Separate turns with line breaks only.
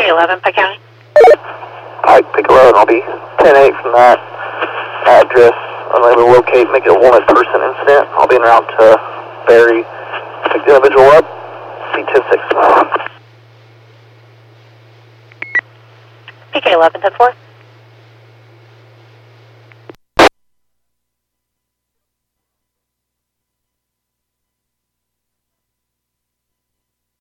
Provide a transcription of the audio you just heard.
PK11, Pike County.
Pike, pick 11, I'll be 10-8 from that address. Unable to locate, make it a wanted person incident. I'll be en route to Barry. Pick the individual up, C106.
PK11, 10-4.